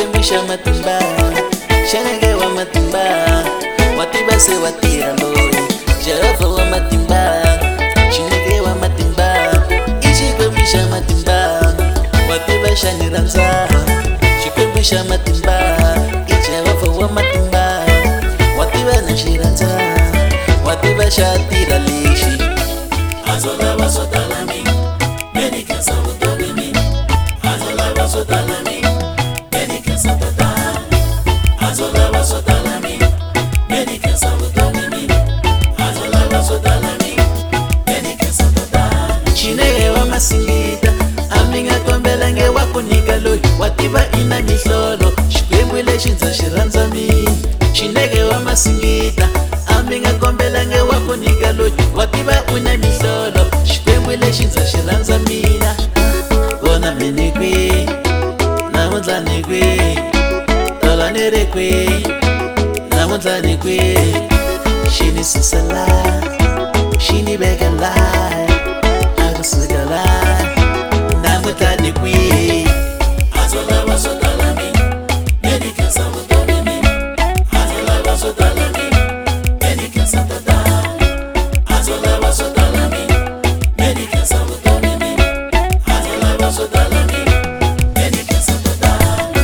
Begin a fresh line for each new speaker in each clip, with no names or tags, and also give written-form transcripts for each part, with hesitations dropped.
Xikwembu matimba, Shanage wa matimba, Watiba se watira loyi, Jehova wa matimba, Shinage wa matimba, Xikwembu matimba, Watiba shaniranza, Xikwembu matimba, Jehova wa matimba, Watiba nashiranza, Watiba shatira lishi.
Azola basotalami, meni kasa utogimi. Azola basotalami, meni kasa tata. Azola basotalami, meni kasa utogimi. Azola basotalami, meni kasa tata.
Chineke wa masingita, aminga kombelenge wakunika loyi, Watiba ina mihlolo, Xikwembu lexi ndza xi rhandza mina. Chineke wa masingita, aminga kombelenge wakunika loyi, Watiba una mihlolo, Xikwembu lexi ndza xi rhandza mina. Vona mini kwi, namuntlha ni kwi, tolo ni ri kwi, namuntlha ni kwi. Xi ni susela, xi ni veka laha, a kusuka laha, namuntlha ni kwi.
Azola basotalami, meni kasa utogimi. Azola basotalami, meni kasa tata. Azola basotalami, meni kasa utogimi. Azola basotalami, meni kasa tata.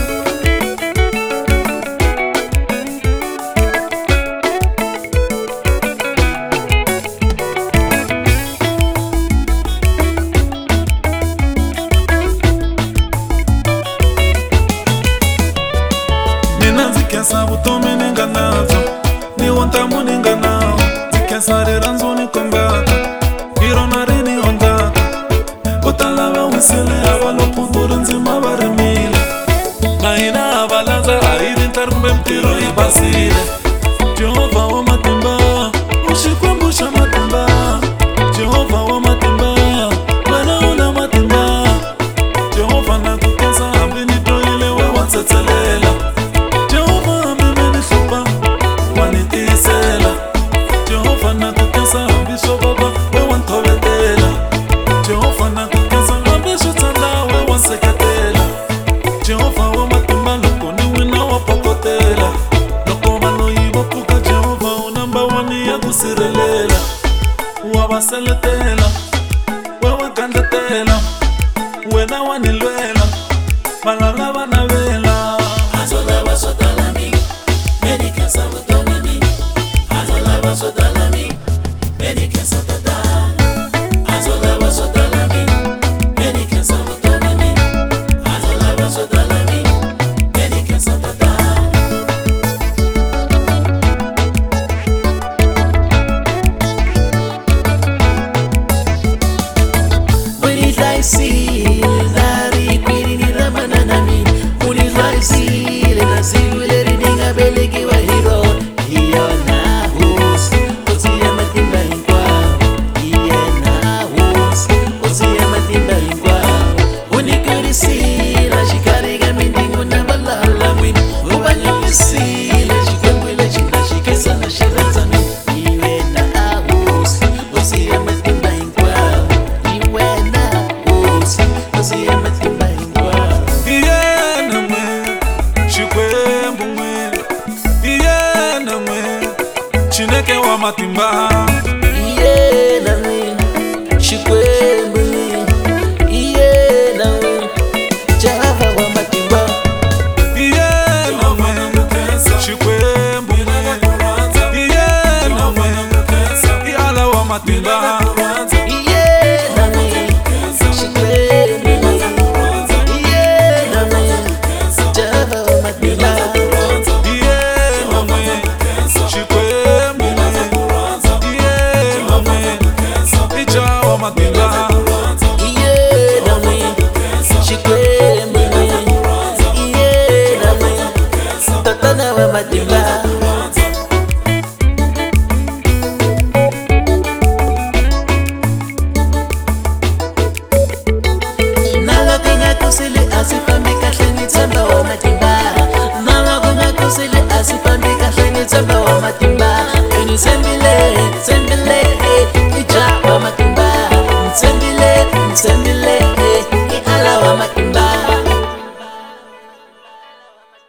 Nina zikesa vutomi ninga nazo, ni wontamu ninga nao. Zikesa riranzo ni kombata, irona rini ondata. Utalava wisele avalo punduru nzima varimile. Maina avalaza airi ntarumbe mtiro ibasile. Jehova wa matimba, Xikwembu matimba. Jehova wa matimba, wena una matimba. Jehova nakukesa hambi nitoile we watsetselela. Jehova mimeni hlupa, wanitisela. Jehova nakukesa hambi swo vava we wanthovetela. Jehova nakukesa hambi swo tsala we wanseketela. Jehova wa matimba loko ni wina wa pokotela. Loko vanhu yivo pfuka Jehova u namba wani ya ku sirhelela. Wa va seletela, we wa gandletela, wena wa ni lwela, valala va navela.
Azola basotalami, meni kasa utogimi. Azola basotalami, meni kasa tata. Azola basotalami, meni kasa utogimi. Azola basotalami, meni kasa tata.
Unidlaisile, nari kwini ni ramana nami. Unidlaisile, naziwile ridinga belekiwa hiro. Iyo na hus, ozi ya matimba inkwa. Iye na hus, ozi ya matimba inkwa. Unikurisile, shikariga mindingu na balala mwini. Ubanyamisile, Xikwembu lexi ndza xi kesa na xi rhandza mina. Iwe na hus, ozi ya matimba inkwa. Iwe na hus, ozi ya matimba inkwa.
Iyena mwe, Xikwembu mwe. Iyena mwe, Chineke wa matimba.
Iye na mwe, Xikwembu mwe. Iye na mwe, Jehova wa matimba.
Iyena mwe, Xikwembu mwe. Iyena mwe, Iyala wa matimba.
Iye na mwe, Xikwembu mwe. Iye na mwe, Jehova wa matimba.
Iyena mwe, Xikwembu mwe. Iyena mwe, Ija wa matimba.
Iye na mwe, Xikwembu mwe. Iye na mwe, Tatana wa matimba. Naloko ngakusile asifambi kahle ngithemba wa matimba. Naloko ngakusile asifambi kahle ngithemba wa matimba. Unithembile, thembile